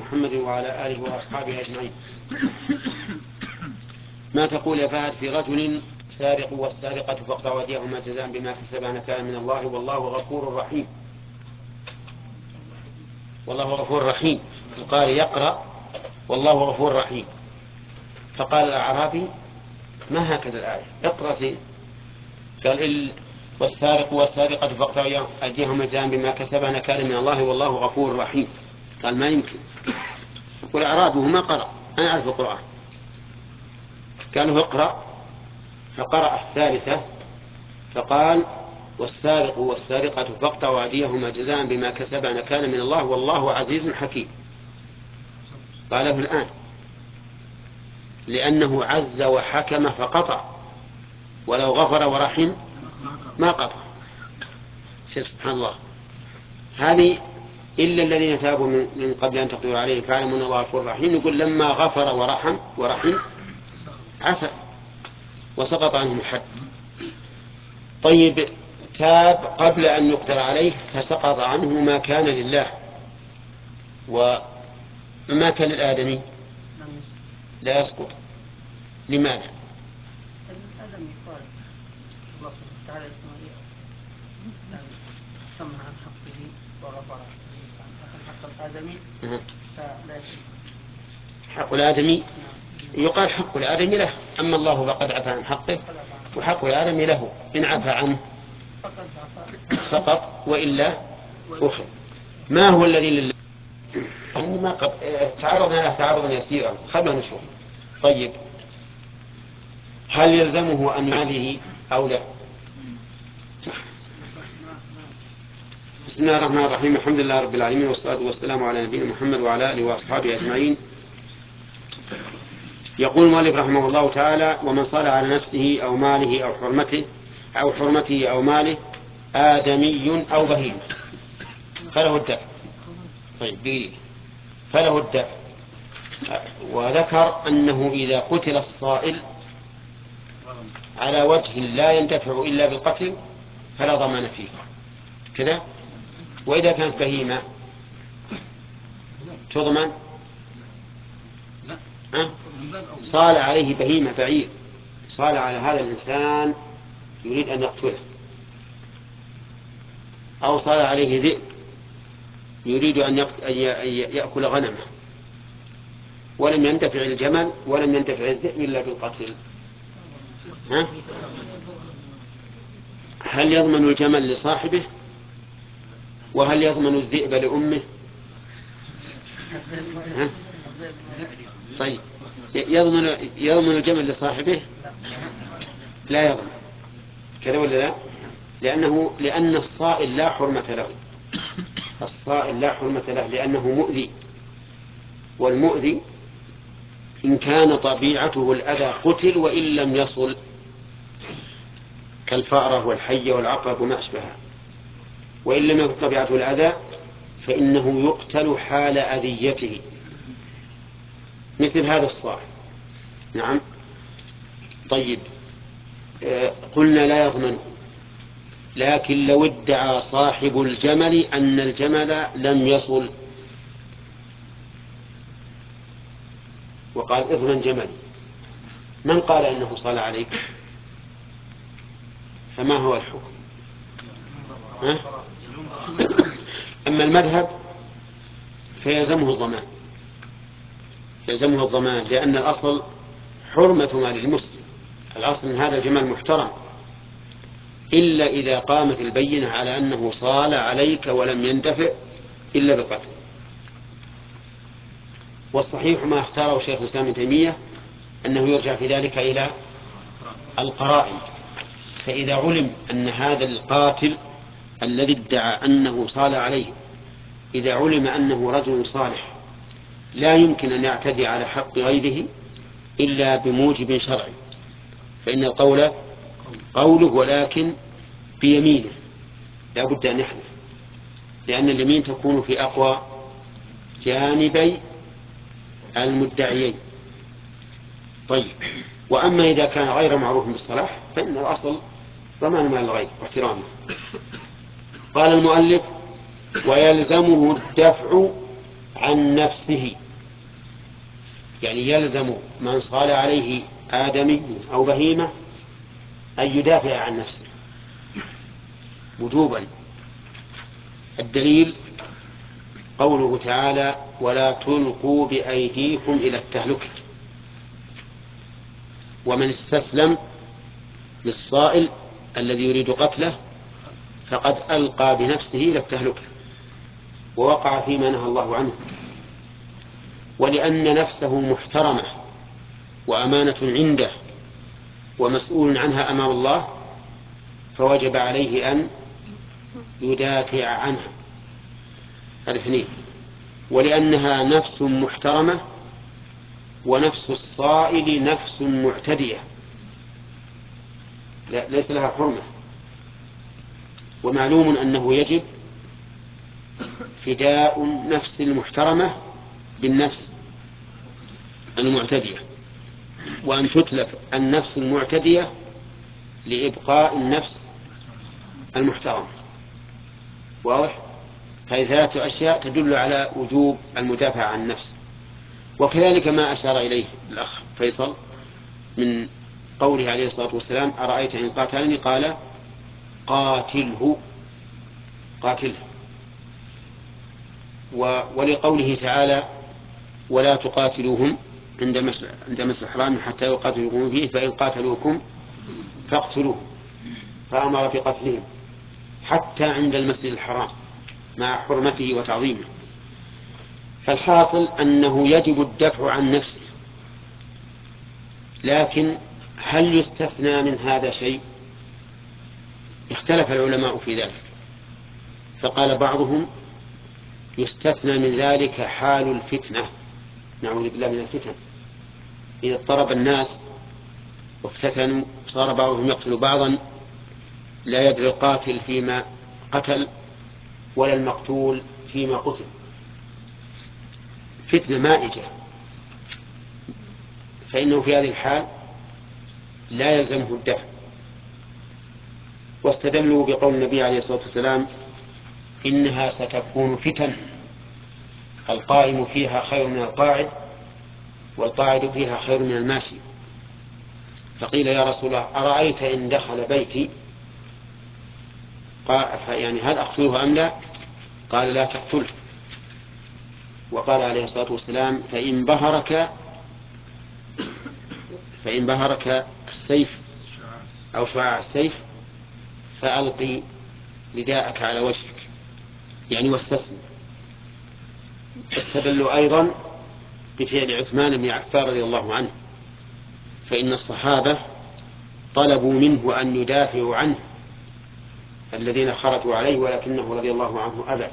محمد وعلى آله وأصحابه أجمعين. ما تقول يا فهد في رجل سارق والسارقة فاقطعوا أيديهما جزاء بما كسبا نكالا من الله والله غفور رحيم. والله غفور رحيم. وقال يقرأ والله غفور رحيم، فقال الأعرابي ما هكذا الآية، اقرأ زين. قال والسارق والسارقة فاقطعوا أيديهما جزاء بما كسبا نكالا من الله والله غفور رحيم. قال ما يمكن، والأعرابي ما قرأ، أنا أعرف القرآن. قال له اقرأ، فقرأ الثالثة فقال والسارق والسارقة فاقطعوا أيديهما جزاء بما كسبا نكالا من الله والله عزيز حكيم. قاله الآن لأنه عز وحكم فقطع، ولو غفر ورحم ما قطع. سبحان الله. هذه إلا الذين تابوا من قبل أن تقدروا عليه فاعلموا أن الله غفور رحيم. يقول لما غفر ورحم عفا وسقط عنهم الحد. طيب تاب قبل أن يقدر عليه فسقط عنه ما كان لله، وما كان للآدمي لا يسقط. لماذا؟ الآدمي قال الله سبحانه وتعالى سمع عن حقه وغفر عن حق الآدمي فلا يسقط. حق الآدمي يقال حق الآدمي له، أما الله فقد عفى عن حقه وحق الآدمي له، إن عفى عنه سقط وإلا أخذ. ما هو الذي لله؟ ما تعرضنا له تعرضا يسيرا، خلنا نشوف. طيب هل يلزمه أن يعليه أو لا؟ بسم الله الرحمن الرحيم. الحمد لله رب العالمين والصلاة والسلام على نبينا محمد وعلى آله وأصحابه أجمعين. يقول المؤلف رحمه الله تعالى ومن صلى على نفسه أو ماله أو حرمته أو ماله آدمي أو بهيمة فله الدفع. طيب فله الدفع. وذكر أنه إذا قتل الصائل على وجه لا يندفع إلا بالقتل فلا ضمان فيه كذا. وإذا كانت بهيمة تضمن. صال عليه بهيمة بعير، صال على هذا الإنسان يريد أن يقتله، أو صال عليه ذئب يريد أن يأكل غنمه، ولم يندفع الجمل ولم يندفع الذئب إلا بالقتل. هل يضمن الجمل لصاحبه؟ وهل يضمن الذئب لأمه؟ طيب يضمن الجمل لصاحبه؟ لا يضمن كذا ولا لا؟ لأن الصائل لا حرمة له. الصائل لا حرمة له لأنه مؤذي، والمؤذي إن كان طبيعته الأذى قتل وإن لم يصل، كالفأرة والحية والعقرب وما أشبهها. وإن لم يكن طبيعته الأذى فإنه يقتل حال أذيته، مثل هذا الصائل. نعم. طيب قلنا لا يضمن، لكن لو ادعى صاحب الجمل أن الجمل لم يصل وقال اضمن جملي، من قال إنه صلى عليك؟ فما هو الحكم؟ أما المذهب فيلزمه الضمان، يلزمه الضمان، لأن الأصل حرمة مال المسلم، الأصل من هذا الجمال محترم، إلا إذا قامت البينة على أنه صال عليك ولم يندفع إلا بالقتل. والصحيح ما اختاره شيخ الإسلام ابن تيمية أنه يرجع في ذلك إلى القرائن. فإذا علم أن هذا القاتل الذي ادعى أنه صال عليه إذا علم أنه رجل صالح لا يمكن أن يعتدي على حق غيره إلا بموجب شرعي، فإن القول قوله ولكن بيمينه لا بد أن يحلف، لأن اليمين تكون في أقوى جانبي المدعيين. طيب وأما إذا كان غير معروف بالصلاح فإن الأصل ضمان مال الغير واحترامه. قال المؤلف ويلزمه الدفع عن نفسه، يعني يلزم من صال عليه آدمي أو بهيمة أن يدافع عن نفسه وجوبا. الدليل قوله تعالى: ولا تلقوا بأيديكم إلى التهلكة. ومن استسلم للصائل الذي يريد قتله فقد ألقى بنفسه إلى التهلكة ووقع فيما نهى الله عنه. ولأن نفسه محترمة وأمانة عنده ومسؤول عنها أمام الله، فوجب عليه أن يدافع عنها. هذا اثنين. ولأنها نفس محترمة، ونفس الصائل نفس معتدية ليس لها حرمة. ومعلوم أنه يجب فداء النفس المحترمة بالنفس المعتدية، وأن تتلف النفس المعتدية لإبقاء النفس المحترمة. واضح؟ هذه ثلاثة أشياء تدل على وجوب المدافع عن النفس. وكذلك ما أشار إليه الأخ فيصل من قوله عليه الصلاة والسلام: أرأيت إن قاتلني؟ قال: قاتله. ولقوله تعالى: ولا تقاتلوهم عند مسجد الحرام حتى يقاتلوكم فيه فإن قاتلوكم فاقتلوهم، فأمر بقتلهم حتى عند المسجد الحرام مع حرمته وتعظيمه. فالحاصل أنه يجب الدفع عن نفسه. لكن هل يستثنى من هذا شيء؟ اختلف العلماء في ذلك، فقال بعضهم: يستثنى من ذلك حال الفتنة، نعوذ بالله من الفتن، إذا اضطرب الناس وافتتنوا صار بعضهم يقتل بعضا، لا يدري القاتل فيما قتل ولا المقتول فيما قتل، فتنة مائجة، فإنه في هذه الحال لا يلزمه الدفع. واستدلوا بقول النبي عليه الصلاة والسلام: إنها ستكون فتن القائم فيها خير من القاعد والقاعد فيها خير من الماشي. فقيل: يا رسول الله، أرأيت إن دخل بيتي؟ يعني هل أقتله أم لا؟ قال: لا تقتله. وقال عليه الصلاة والسلام: فإن بهرك السيف أو شعاع السيف فألقي رداءك على وجهك، يعني واستسلم. استدلوا أيضا بفعل عثمان بن عفان رضي الله عنه، فإن الصحابة طلبوا منه أن يدافعوا عنه الذين خرجوا عليه، ولكنه رضي الله عنه أبى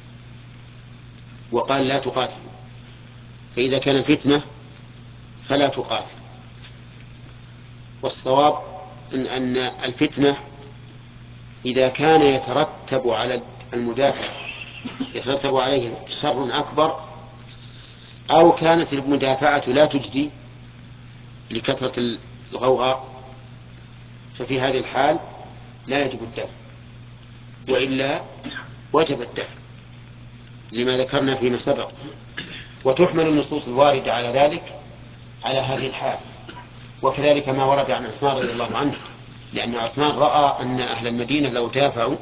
وقال: لا تقاتل. فإذا كان فتنة فلا تقاتل. والصواب أن الفتنة إذا كان يترتب على المدافع يترتب عليه شر أكبر، أو كانت المدافعة لا تجدي لكثرة الغوغاء، ففي هذه الحال لا يجب الدفع، وإلا وجب الدفع لما ذكرنا فيما سبق. وتحمل النصوص الواردة على ذلك على هذه الحال، وكذلك ما ورد عن عثمان رضي الله عنه، لأن عثمان رأى أن أهل المدينة لو دافعوا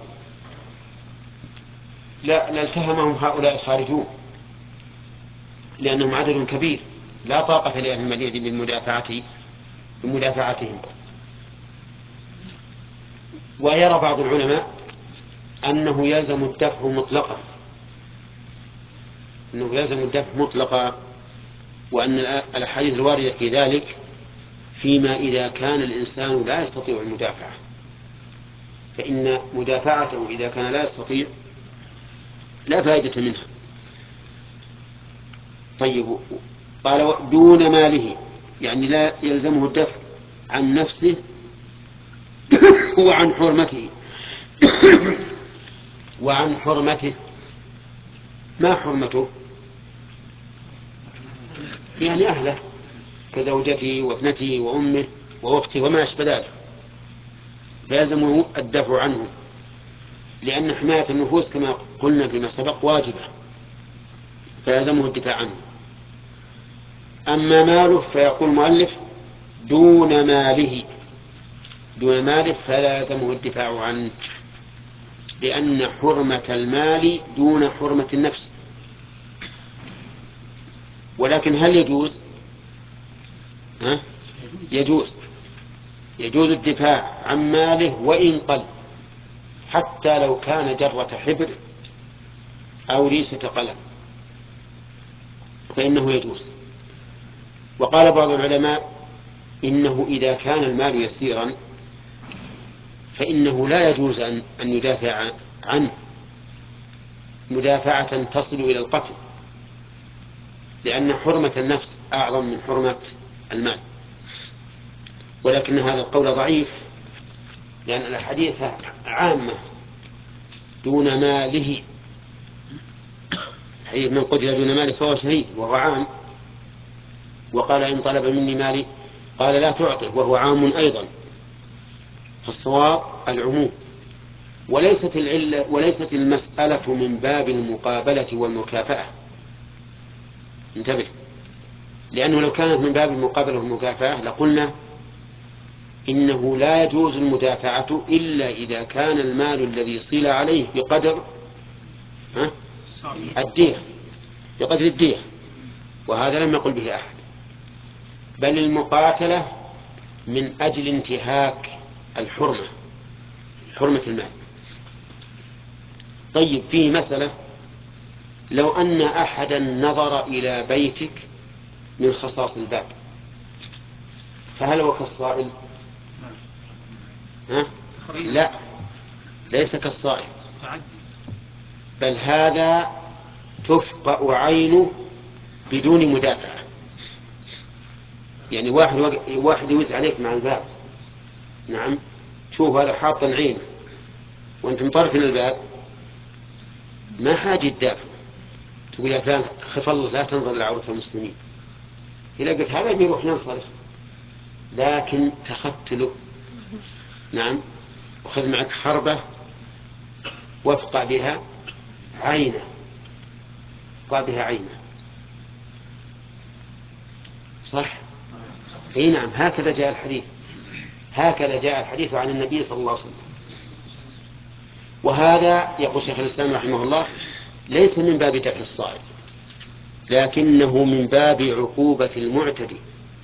لالتهمهم هؤلاء الخارجون، لأنهم عدد كبير لا طاقة لأهل المدينة بمدافعتهم. ويرى بعض العلماء أنه يلزم الدفع مطلقا، وأن الأحاديث الواردة في ذلك فيما إذا كان الإنسان لا يستطيع المدافعة، فإن مدافعته إذا كان لا يستطيع لا فائدة منها. طيب، قال: دون ماله، يعني لا يلزمه الدفع عن نفسه وعن حرمته. وعن حرمته، ما حرمته؟ يعني أهله كزوجته وابنته وأمه وأخته وما أشبه ذلك، فيلزمه الدفع عنه، لأن حماية النفوس كما قلنا فيما سبق واجبة، فيلزمه الدفاع عنه. أما ماله فيقول المؤلف دون ماله، دون ماله فلا يلزمه الدفاع عنه، لأن حرمة المال دون حرمة النفس. ولكن هل يجوز؟ يجوز الدفاع عن ماله وإن قل، حتى لو كان جرة حبر أو ريشة قلم فإنه يجوز. وقال بعض العلماء إنه إذا كان المال يسيرا فإنه لا يجوز أن يدافع عنه مدافعة تصل إلى القتل، لأن حرمة النفس أعظم من حرمة المال. ولكن هذا القول ضعيف، لأن الأحاديث عامة دون ماله. حديث من قتل دون ماله فهو شهيد وهو عام. وقال إن طلب مني مالي قال لا تعطه وهو عام أيضا. فالصواب العموم، وليست المسألة من باب المقابلة والمكافأة. انتبه، لأنه لو كانت من باب المقابلة والمكافأة لقلنا إنه لا يجوز المدافعة إلا إذا كان المال الذي صيل عليه بقدر الدية، بقدر الدية، وهذا لم يقل به أحد. بل المقاتلة من أجل انتهاك حرمة المال. طيب، فيه مسألة: لو أن أحدا نظر إلى بيتك من خصاص الباب فهل هو كالصائل؟ لا، ليس كالصائل، بل هذا تفقأ عينه بدون مدافعة. يعني واحد يوز عليك مع الباب، نعم، شوف هذا حاط عينه وانت مطرفين الباب، ما حاجة تدافع تقول يا فلان خف الله لا تنظر لعورة المسلمين. إذا قلت هذا بيروح ننصرف، لكن تختله، نعم، وخذ معك حربة وافقع بها عينه، صح؟ اي نعم، هكذا جاء الحديث عن النبي صلى الله عليه وسلم. وهذا يقول شيخ الإسلام رحمه الله ليس من باب دفع الصائل، لكنه من باب عقوبة المعتدي،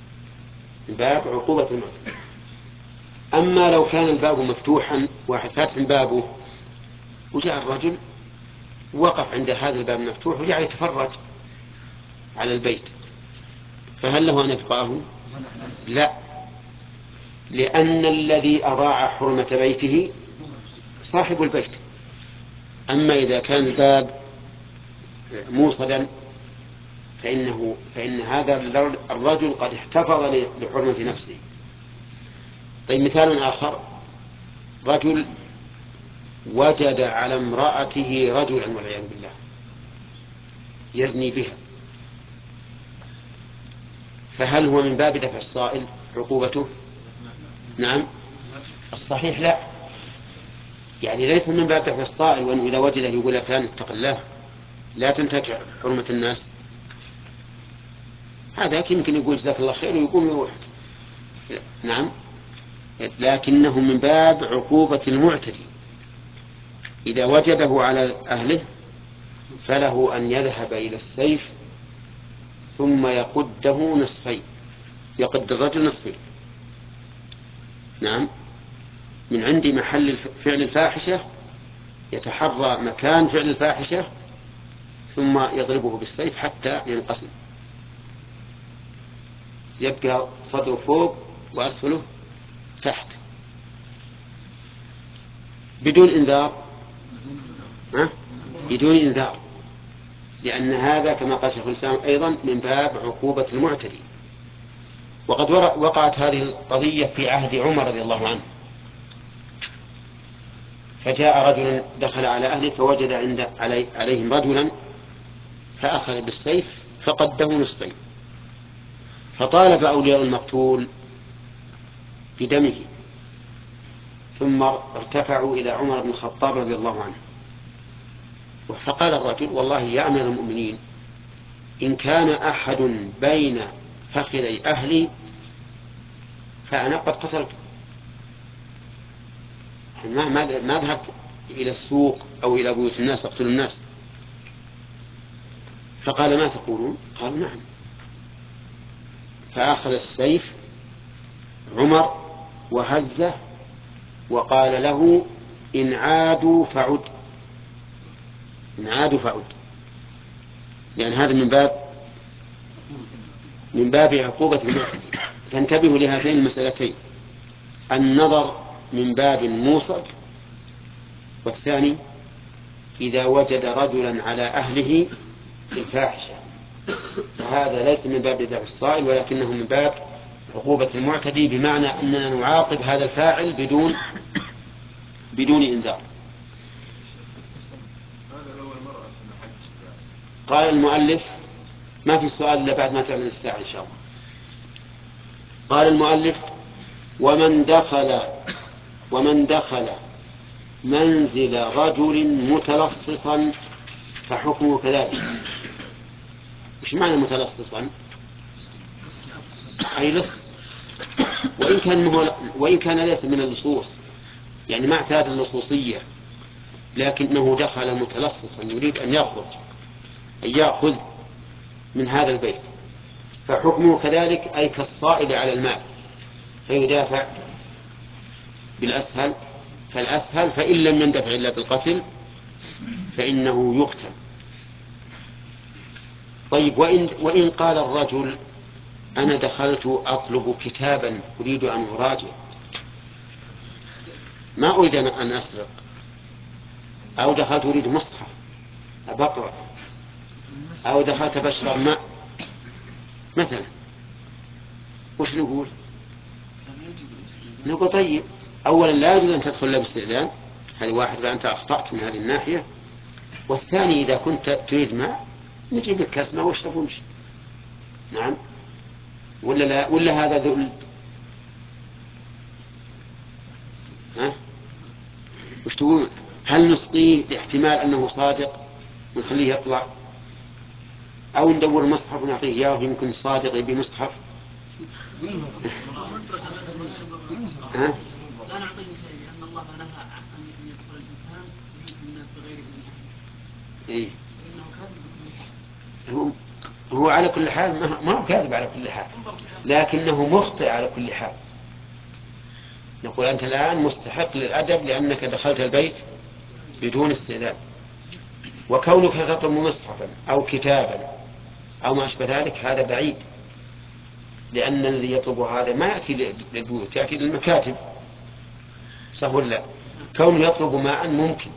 أما لو كان الباب مفتوحا، واحد فاتح بابه وجاء الرجل وقف عند هذا الباب مفتوح وجعل يتفرج على البيت، فهل له أن يفقاه؟ لا، لأن الذي أضاع حرمة بيته صاحب البيت. أما إذا كان الباب موصدا فإن هذا الرجل قد احتفظ لحرمة نفسه. طيب، مثال آخر: رجل وجد على امرأته رجلا والعياذ بالله يزني بها، فهل هو من باب دفع الصائل عقوبته؟ نعم، الصحيح لا، يعني ليس من باب دفع الصائل، وأنه إذا وجده يقول يا فلان اتق الله لا تنتهك حرمة الناس. هذا يمكن يقول جزاك الله خير ويقوم يروح، نعم، لكنه من باب عقوبة المعتدي. إذا وجده على أهله فله أن يذهب إلى السيف ثم يقده نصفين، يقد الرجل نصفين، نعم، من عند محل فعل الفاحشة يتحرى مكان فعل الفاحشة ثم يضربه بالسيف حتى ينقسم، يبقى صدره فوق وأسفله تحت بدون إنذار، بدون إنذار، لأن هذا كما قال شيخ الإسلام أيضا من باب عقوبة المعتدي. وقد وقعت هذه القضية في عهد عمر رضي الله عنه، فجاء رجل دخل على أهله فوجد عليهم رجلا فأخذ بالسيف فقده نصفين، فطالب أولياء المقتول بدمه، ثم ارتفعوا إلى عمر بن الخطاب رضي الله عنه، فقال الرجل والله يا أمير المؤمنين إن كان أحد بين فخذي أهلي فأنا قد قتلته، ما ذهبت إلى السوق أو إلى بيوت الناس أقتل الناس. فقال ما تقولون؟ قالوا نعم. فأخذ السيف عمر وهزه وقال له إن عادوا فعد، إن عادوا فعد، لأن هذا من باب عقوبة المعتدي. فانتبهوا لهاتين المسألتين: النظر من باب موصف، والثاني إذا وجد رجلا على أهله في الفاحشة، فهذا ليس من باب دفع الصائل ولكنه من باب عقوبة المعتدي، بمعنى أننا نعاقب هذا الفاعل بدون إنذار. قال المؤلف ما في سؤال إلا بعد ما تعمل الساعة إن شاء الله. قال المؤلف ومن دخل منزل رجل متلصصا فحكمه كذلك. مش معنى متلصصا؟ أي لص، وإن كان ليس من اللصوص، يعني ما اعتاد اللصوصية، لكنه دخل متلصصا يريد أن يأخذ من هذا البيت، فحكمه كذلك، أي كالصائل على المال، فيدافع بالأسهل فالأسهل، فإن لم يندفع إلا بالقتل فإنه يقتل. طيب وإن قال الرجل أنا دخلت أطلب كتابا أريد أن أراجع، ما أريد أن أسرق، أو دخلت أريد مصحف أبقرأ، أو دخلت بشرب ماء مثلا، وش نقول؟ نقول طيب أولا لا يجوز أن تدخل له باستئذان، هذه واحد، فأنت أخطأت من هذه الناحية. والثاني إذا كنت تريد ماء نجيب لك كاس ماء واشرب وامشي. نعم ولا لا؟ ولا هذا ذل؟ ها وش تقول؟ هل نسقيه لاحتمال أنه صادق ونخليه يطلع، أو ندور المصحف ونعطيه إياه يمكن صادق بمصحف؟ ها؟ لا نعطيه شيء لأن الله نهى أن يدخل الإنسان من الناس بغير إذنه. هو على كل حال ما هو كاذب على كل حال، لكنه مخطئ على كل حال. نقول أنت الآن مستحق للأدب لأنك دخلت البيت بدون استئذان، وكونك تطلب مصحفا أو كتابا أو ما أشبه ذلك هذا بعيد، لأن الذي يطلب هذا ما يأتي للبيوت، يأتي للمكاتب، صح ولا؟ كونه يطلب ماء ممكن،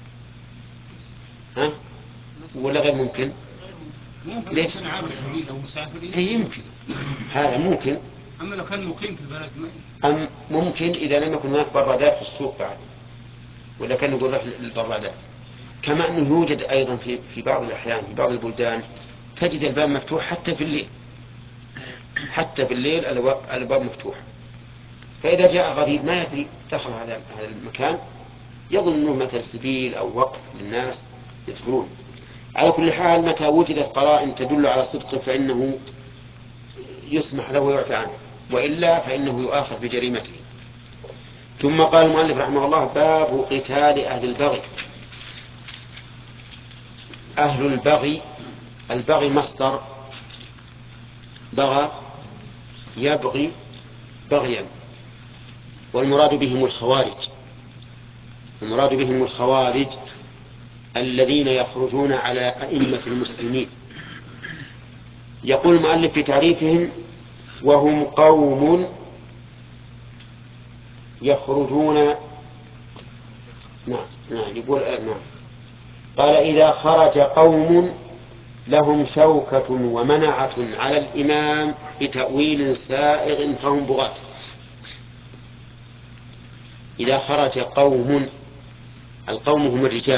ها؟ ولا غير ممكن؟ ليش؟ يمكن، هذا ممكن. أما لو كان مقيم في البلد ممكن إذا لم يكن هناك برادات في السوق بعد، ولا كان يقول للبرادات. كما أنه يوجد أيضا في بعض الأحيان في بعض البلدان تجد الباب مفتوح حتى في الليل الباب مفتوح، فإذا جاء غريب ما يدري دخل هذا المكان يظن أنه مثل سبيل أو وقف للناس يدخلون. على كل حال متى وجدت قرائن تدل على صدقه فإنه يسمح له ويعفى عنه، وإلا فإنه يؤاخذ بجريمته. ثم قال المؤلف رحمه الله باب قتال أهل البغي. أهل البغي مصدر بغى يبغي بغيا، والمراد بهم الخوارج الذين يخرجون على أئمة المسلمين. يقول المؤلف في تعريفهم وهم قوم يخرجون. يقول قال إذا خرج قوم لهم شوكة ومنعة على الإمام بتأويل سائغ فهم بغاة. إذا خرج قوم، القوم هم الرجال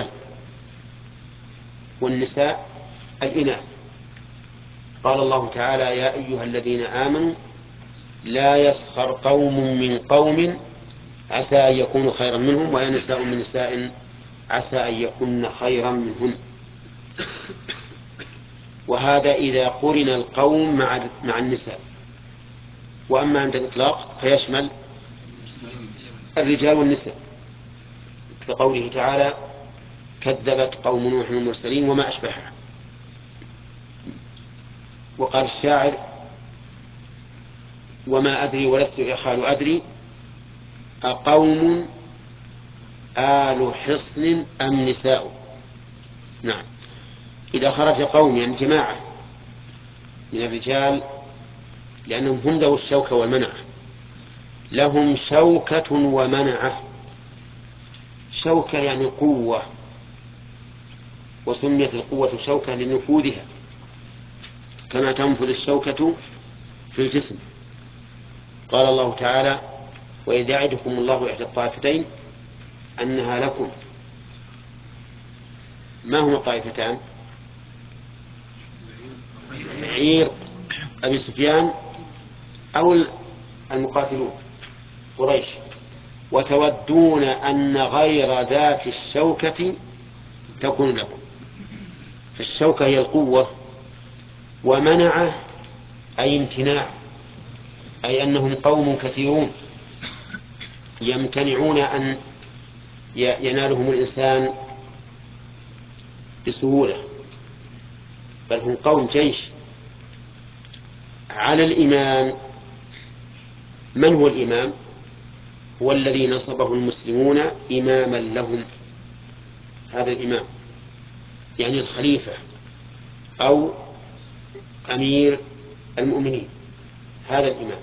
والنساء الإناث. قال الله تعالى يا أيها الذين آمنوا لا يسخر قوم من قوم عسى أن يكونوا خيرا منهم ولا نساء من نساء عسى أن يكون خيرا منهن. وهذا إذا قرن القوم مع النساء. وأما عند الإطلاق فيشمل الرجال والنساء، كقوله تعالى كذبت قوم نوح المرسلين وما أشبهها. وقال الشاعر وما أدري ولست إخال أدري أقوم آل حصن أم نساء. نعم، إذا خرج قوم يعني جماعة من الرجال، لأنهم هم له الشوكة والمنعة، لهم شوكة ومنعة. شوكة يعني قوة، وسميت القوة شوكة لنفوذها كما تنفذ الشوكة في الجسم. قال الله تعالى وإذ يعدكم الله إحدى الطائفتين أنها لكم. ما هما الطائفتان؟ عير أبي سفيان أو المقاتلون قريش. وتودون أن غير ذات الشوكة تكون لكم. فالشوكة هي القوة، ومنعه أي امتناع، أي أنهم قوم كثيرون يمتنعون أن ينالهم الإنسان بسهولة، بل هم قوم جيش. على الإمام. من هو الإمام؟ هو الذي نصبه المسلمون إماما لهم. هذا الإمام يعني الخليفة أو أمير المؤمنين، هذا الإمام.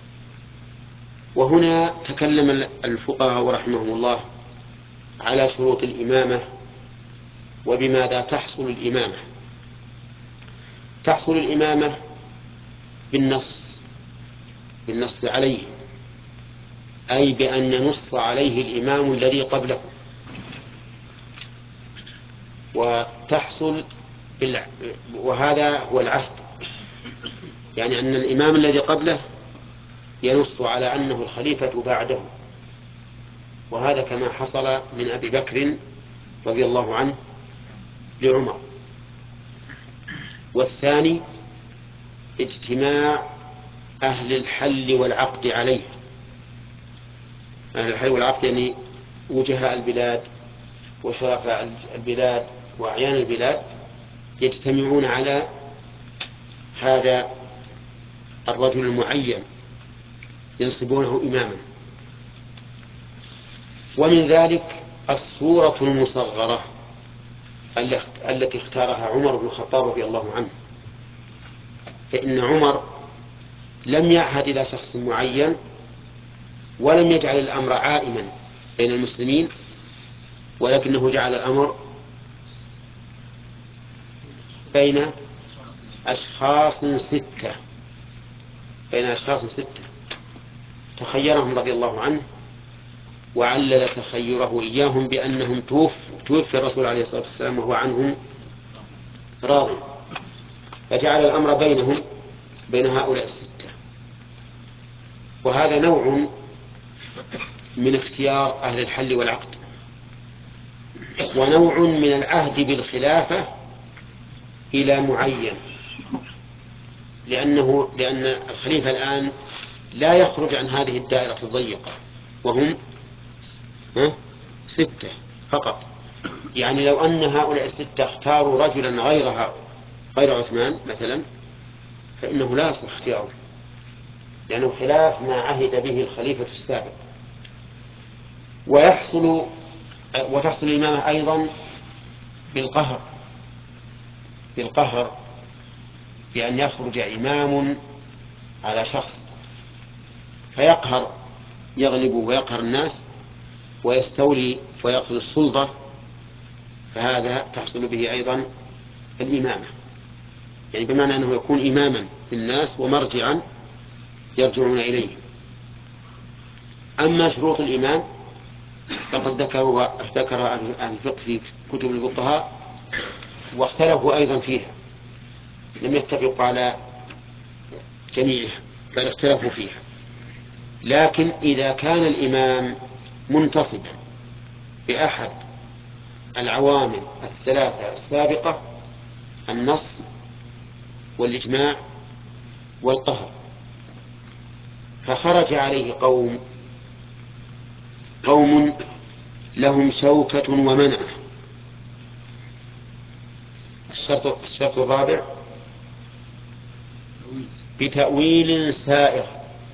وهنا تكلم الفقهاء رحمهم الله على شروط الإمامة وبماذا تحصل الإمامة. تحصل الإمامة بالنص عليه، أي بأن ينص عليه الإمام الذي قبله. وتحصل وهذا هو العهد، يعني أن الإمام الذي قبله ينص على أنه الخليفة بعده. وهذا كما حصل من أبي بكر رضي الله عنه لعمر. والثاني اجتماع أهل الحل والعقد عليه. أهل الحل والعقد يعني وجهاء البلاد وشرفاء البلاد وأعيان البلاد يجتمعون على هذا الرجل المعين ينصبونه إماما. ومن ذلك الصورة المصغرة التي اختارها عمر بن الخطاب رضي الله عنه. فإن عمر لم يعهد إلى شخص معين ولم يجعل الأمر عائما بين المسلمين، ولكنه جعل الأمر بين أشخاص ستة. تخيرهم رضي الله عنه، وعلل تخيره إياهم بأنهم توفي الرسول عليه الصلاة والسلام وهو عنهم راض، فجعل الأمر بينهم بين هؤلاء الستة. وهذا نوع من اختيار أهل الحل والعقد، ونوع من العهد بالخلافة إلى معين، لأن الخليفة الآن لا يخرج عن هذه الدائرة الضيقة، وهم 6 فقط. يعني لو أن هؤلاء 6 اختاروا رجلا غير عثمان مثلا، فإنه لا يصح اختياره، لأنه خلاف ما عهد به الخليفة السابق. وتحصل الإمامة أيضا بالقهر، بأن يخرج إمام على شخص يغلب ويقهر الناس ويستولي ويأخذ السلطة، فهذا تحصل به أيضا الإمامة، يعني بمعنى أنه يكون إماما للناس ومرجعا يرجعون إليه. أما شروط الإمام فقد ذكر أهل الفقه في كتب الفقهاء، واختلفوا أيضا فيها، لم يتفقوا على جميعها بل اختلفوا فيها. لكن إذا كان الإمام منتصبا بأحد العوامل 3 السابقة: النص والإجماع والقهر، فخرج عليه قوم لهم شوكة ومنعة. الشرط الرابع بتأويل سائغ،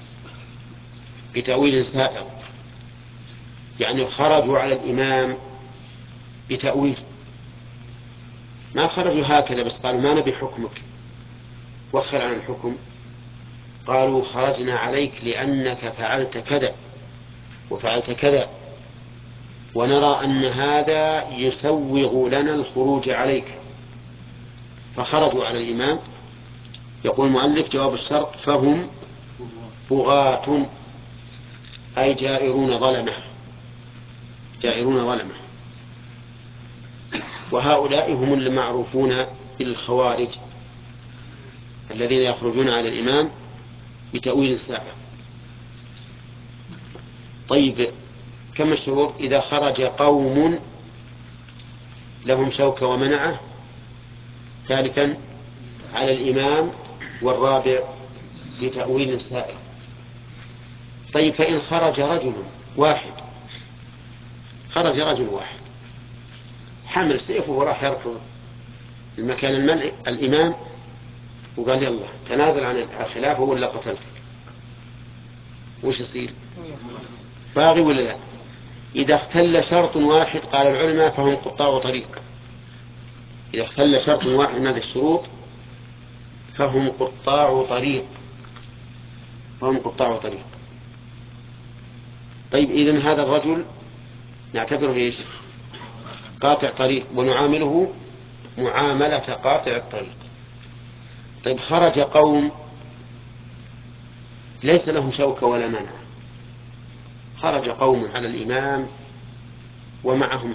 يعني خرجوا على الإمام بتأويل، ما خرجوا هكذا بس قالوا ما نبي حكمك وخر عن الحكم، قالوا خرجنا عليك لأنك فعلت كذا وفعلت كذا، ونرى أن هذا يسوغ لنا الخروج عليك، فخرجوا على الإمام. يقول المؤلف جواب الشرط فهم بغاة أي جائرون ظلمة. وهؤلاء هم المعروفون بالخوارج الذين يخرجون على الإمام بتأويل سائغ. طيب، كم الشروط؟ إذا خرج قوم لهم شوكة ومنعة، ثالثا على الإمام، والرابع بتأويل سائغ. طيب، فإن خرج رجل واحد حمل سيفه وراح يركض المكان الإمام وقال يلا تنازل عن الخلافة ولا قتلتك، وش يصير؟ باغي ولا لا؟ إذا اختل شرط واحد قال العلماء فهم قطاع طريق. إذا اختل شرط واحد من هذه الشروط فهم قطاع طريق. طيب، إذن هذا الرجل نعتبره إيش؟ قاطع طريق، ونعامله معاملة قاطع الطريق. طيب، خرج قوم ليس لهم شوكة ولا منع، خرج قوم على الإمام ومعهم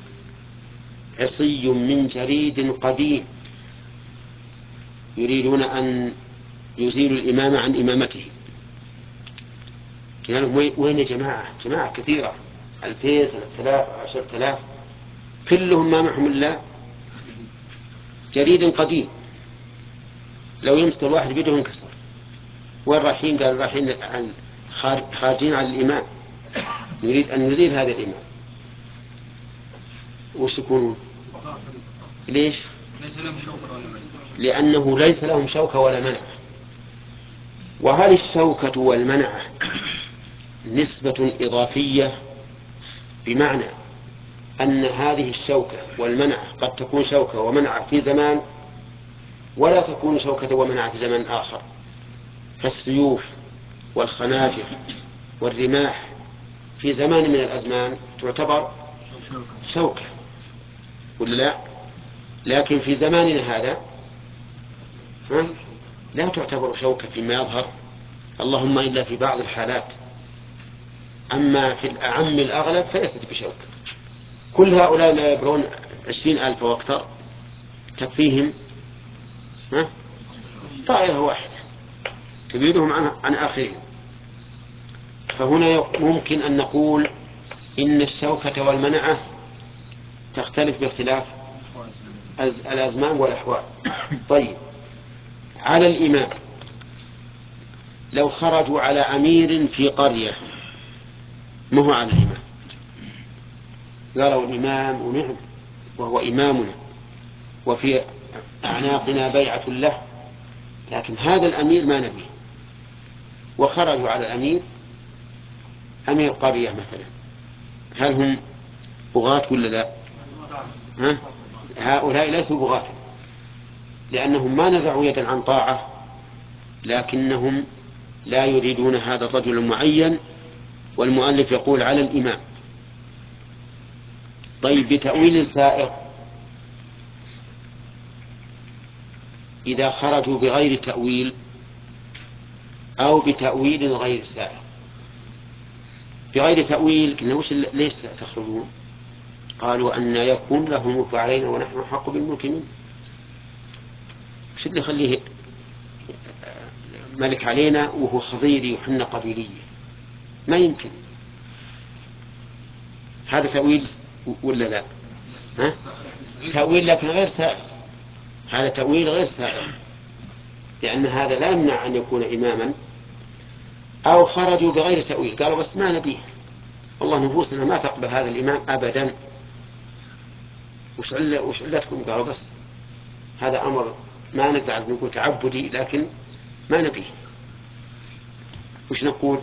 عصي من جريد قديم، يريدون أن يزيلوا الإمام عن إمامته. يعني وين يا جماعة كثيرة، 2000 3000 10,000 كلهم ما معهم إلا جريد قديم، لو يمسك الواحد بيده انكسر. وين رايحين؟ قال رايحين خارجين على الإمام، يريد أن يزيل هذا الإمام. وش يكونون؟ ليش؟ لأنه ليس لهم شوكة ولا منع. وهل الشوكة والمنعة نسبة إضافية، بمعنى أن هذه الشوكة والمنعة قد تكون شوكة ومنعة في زمان ولا تكون شوكة ومنعة في زمان آخر، فالسيوف والخناجر والرماح في زمان من الأزمان تعتبر شوكة ولا لا؟ لكن في زماننا هذا لا تعتبر شوكة فيما يظهر، اللهم إلا في بعض الحالات، أما في الأعم الأغلب فليست بشوكة. كل هؤلاء لا يبرون 20,000 وأكثر تكفيهم طائرة واحدة تبيدهم عن آخرهم. فهنا ممكن أن نقول إن الشوكة والمنعة تختلف باختلاف الأزمان والأحوال. طيب، على الإمام لو خرجوا على أمير في قرية، ما هو على الإمام، قالوا الإمام ونعم وهو إمامنا وفي أعناقنا بيعة له، لكن هذا الأمير ما نبيه، وخرجوا على الأمير، أمير قرية مثلا، هل هم بغاة ولا لا؟ هؤلاء ليسوا بغاة، لأنهم ما نزعوا يدا عن طاعة، لكنهم لا يريدون هذا الرجل المعين، والمؤلف يقول على الإمام. طيب، بتأويل سائغ، إذا خرجوا بغير تأويل أو بتأويل غير سائغ. بغير تأويل قلنا ليش تخرجون؟ قالوا أن يكون له الملك علينا ونحن أحق بالملك منه، وش اللي يخليه ملك علينا وهو خضيري وحنا قبيلية؟ ما يمكن. هذا تأويل ولا لا؟ تأويل لكن غير سائغ، هذا تأويل غير سائغ. لأن هذا لا يمنع أن يكون إماما، أو خرجوا بغير تأويل قالوا بس ما نبيه، والله نفوسنا ما تقبل هذا الإمام أبدا، وش علتكم؟ قالوا بس هذا أمر ما نقدر نقول تعبدي لكن ما نبيه. وش نقول؟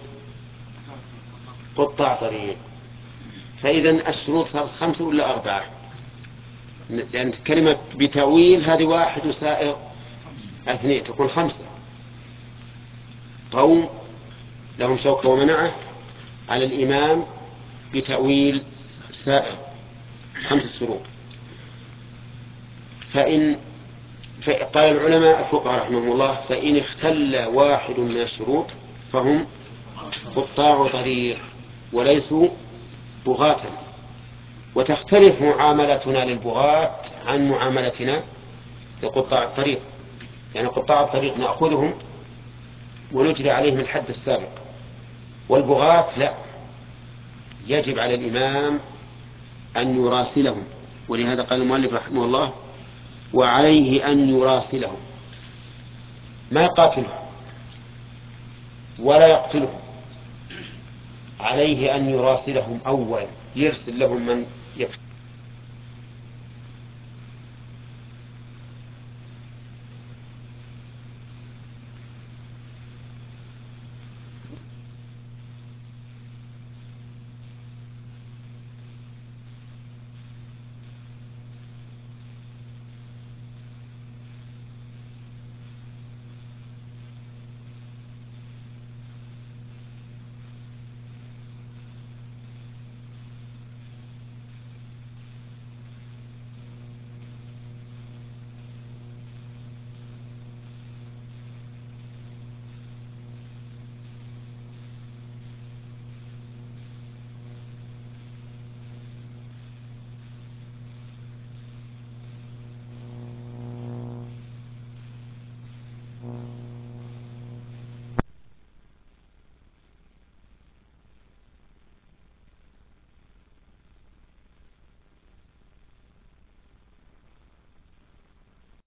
قطاع طريق. فإذا الشروط صارت 5 ولا 4؟ لأن كلمة بتأويل هذه 1 وسائر 2 تكون 5. قوم لهم شوكة ومنعة على الإمام بتأويل سائر 5 شروط. قال العلماء الفقهاء رحمهم الله: فإن اختل واحد من الشروط فهم قطاع طريق وليسوا بغاة. وتختلف معاملتنا للبغاة عن معاملتنا لقطاع الطريق، يعني قطاع الطريق نأخذهم ونجري عليهم الحد السابق، والبغاة لا، يجب على الإمام أن يراسلهم. ولهذا قال المؤلف رحمه الله: وعليه أن يراسلهم، ما يقاتلهم ولا يقتلهم، عليه أن يراسلهم أولا، يرسل لهم من